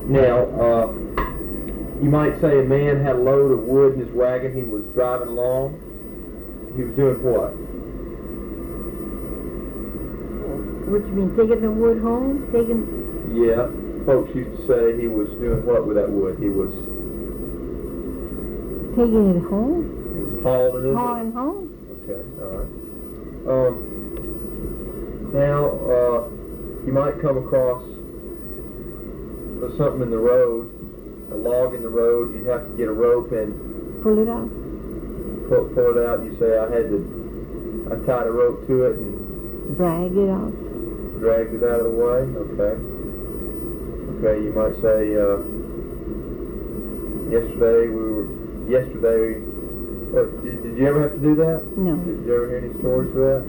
Now, you might say a man had a load of wood in his wagon. He was driving along. He was doing what? What you mean, taking the wood home? Yeah, folks used to say he was doing what with that wood? He was taking it home? He was hauling it? Hauling home? Okay, all right. Now, you might come across something in the road, a log in the road. You'd have to get a rope and pull it out. Pull it out. You say, I tied a rope to it and drag it out. Dragged it out of the way? Okay. Okay, you might say, yesterday, did you ever have to do that? No. Did you ever hear any stories of that?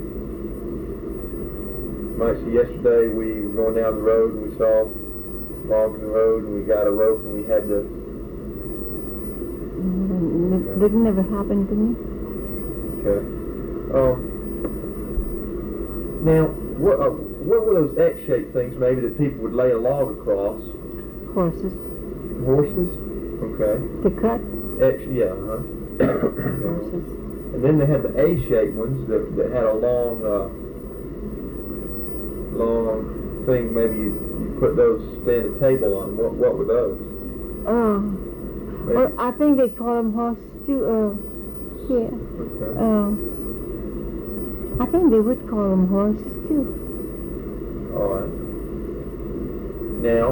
You might say, yesterday we were going down the road and we saw a log in the road and we got a rope and we had to... That never happened to me. Okay. Now, what were those X-shaped things maybe that people would lay a log across? Horses. Horses? Okay. To cut? Yeah, Horses. And then they had the A-shaped ones that had a long thing. Maybe you put those, stand a table on. What were those? Well, I think they call them horses too. Here. Okay. I think they would call them horses too. All right. Now,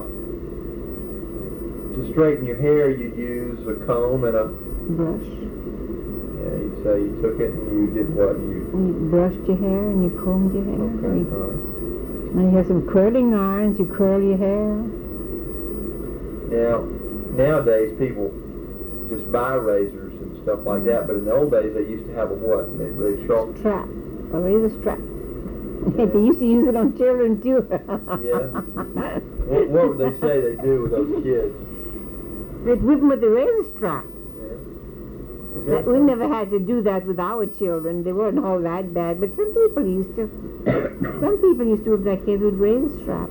to straighten your hair, you'd use a comb and a brush. Yeah, you'd say you took it and you did what? You brushed your hair and you combed your hair. Okay. All right. And you have some curling irons. You curl your hair. Now, nowadays people just buy razors and stuff like that, but in the old days they used to have a what? They sharp strap, a razor strap. Yeah. They used to use it on children too. Yeah. What would they say they do with those kids? They'd whip them with the razor strap. Yeah. We never had to do that with our children. They weren't all that bad, but some people used to. Some people used to whip their kids with razor strap.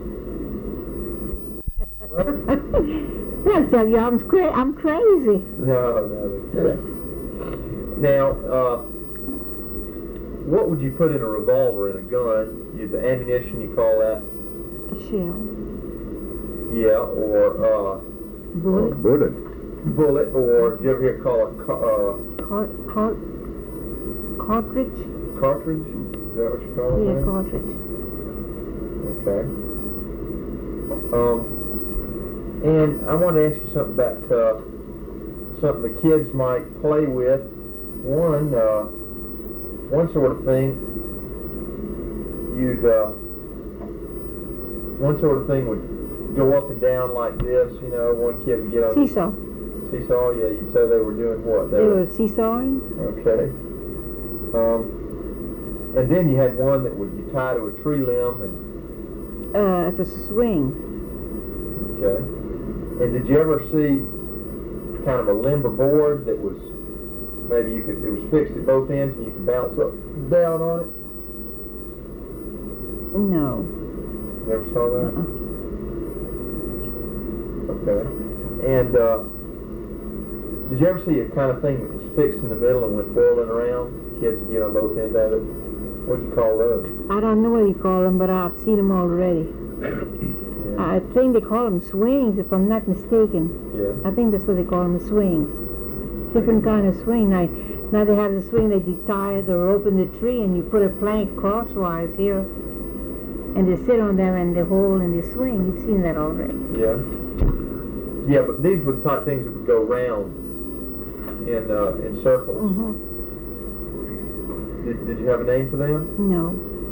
I'll tell you, I'm crazy. No. Now, what would you put in a revolver and a gun? The ammunition, you call that? A shell. Yeah, or bullet. Bullet, or did you ever hear it called a cartridge? Cartridge? Is that what you call it? Yeah, cartridge. Okay. And I want to ask you something about something the kids might play with. One sort of thing one sort of thing would go up and down like this. You know, one kid would get on seesaw. Seesaw, yeah. You'd say they were doing what? They were seesawing. Okay. And then you had one that you tie to a tree limb and. It's a swing. Okay. And did you ever see kind of a limber board that was maybe it was fixed at both ends and you could bounce up down on it? No. Never saw that? Okay. And did you ever see a kind of thing that was fixed in the middle and went whirling around? Kids would get on both ends of it. What do you call those? I don't know what you call them, but I've seen them already. Yeah. I think they call them swings, if I'm not mistaken. Yeah. I think that's what they call them, swings. Different kind of swing. Now they have the swing that you tie the rope in the tree and you put a plank crosswise here and they sit on them and they hold and they swing. You've seen that already. Yeah. Yeah, but these were the type of things that would go round in circles. Mm-hmm. Did you have a name for them? No.